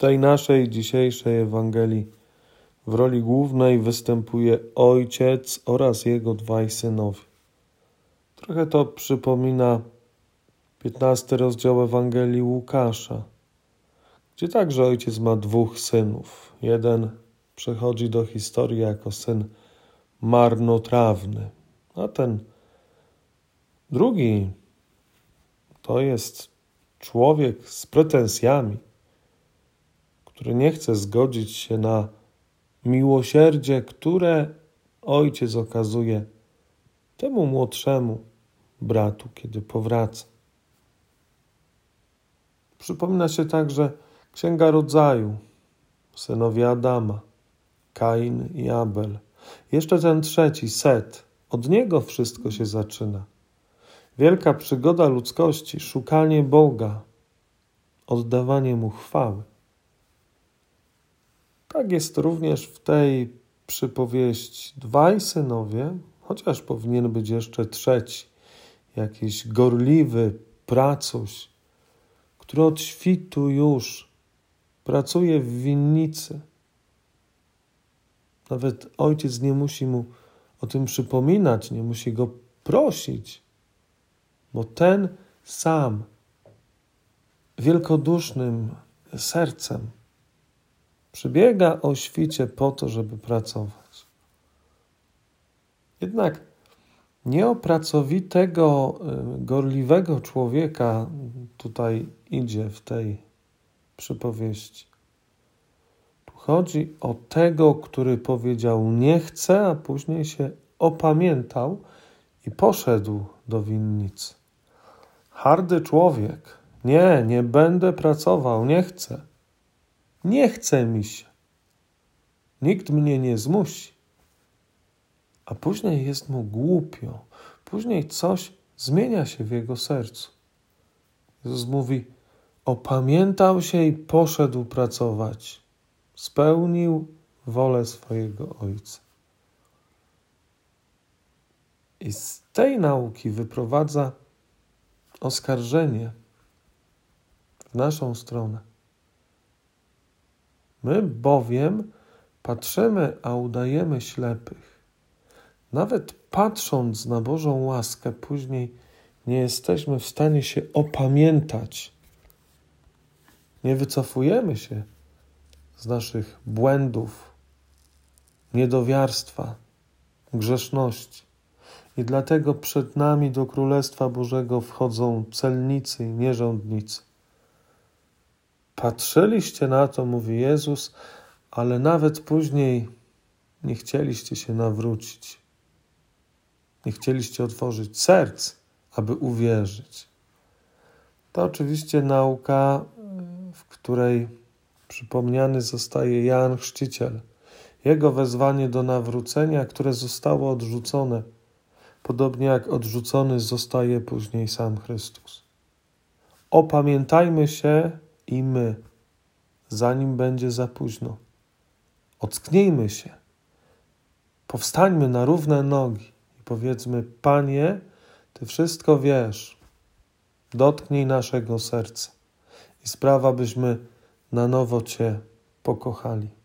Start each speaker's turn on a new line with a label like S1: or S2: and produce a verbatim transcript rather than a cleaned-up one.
S1: tej naszej dzisiejszej Ewangelii w roli głównej występuje ojciec oraz jego dwaj synowie. Trochę to przypomina piętnasty rozdział Ewangelii Łukasza, gdzie także ojciec ma dwóch synów. Jeden przechodzi do historii jako syn marnotrawny, a ten drugi to jest człowiek z pretensjami, który nie chce zgodzić się na miłosierdzie, które ojciec okazuje temu młodszemu bratu, kiedy powraca. Przypomina się także Księga Rodzaju, synowie Adama, Kain i Abel. Jeszcze ten trzeci, Set, od niego wszystko się zaczyna. Wielka przygoda ludzkości, szukanie Boga, oddawanie Mu chwały. Tak jest również w tej przypowieści. Dwaj synowie, chociaż powinien być jeszcze trzeci, jakiś gorliwy pracuś, który od świtu już pracuje w winnicy. Nawet ojciec nie musi mu o tym przypominać, nie musi go prosić, bo ten sam wielkodusznym sercem przybiega o świcie po to, żeby pracować. Jednak nie o pracowitego, gorliwego człowieka tutaj idzie w tej przypowieści. Tu chodzi o tego, który powiedział nie chcę, a później się opamiętał i poszedł do winnicy. Hardy człowiek. Nie, nie będę pracował, nie chcę. Nie chce mi się. Nikt mnie nie zmusi. A później jest mu głupio. Później coś zmienia się w jego sercu. Jezus mówi, opamiętał się i poszedł pracować. Spełnił wolę swojego Ojca. I z tej nauki wyprowadza oskarżenie w naszą stronę. My bowiem patrzymy, a udajemy ślepych. Nawet patrząc na Bożą łaskę, później nie jesteśmy w stanie się opamiętać. Nie wycofujemy się z naszych błędów, niedowiarstwa, grzeszności. I dlatego przed nami do Królestwa Bożego wchodzą celnicy i nierządnicy. Patrzyliście na to, mówi Jezus, ale nawet później nie chcieliście się nawrócić. Nie chcieliście otworzyć serc, aby uwierzyć. To oczywiście nauka, w której przypomniany zostaje Jan Chrzciciel. Jego wezwanie do nawrócenia, które zostało odrzucone, podobnie jak odrzucony zostaje później sam Chrystus. Opamiętajmy się i my, zanim będzie za późno. Ocknijmy się. Powstańmy na równe nogi i powiedzmy, Panie, Ty wszystko wiesz. Dotknij naszego serca i sprawa, byśmy na nowo Cię pokochali.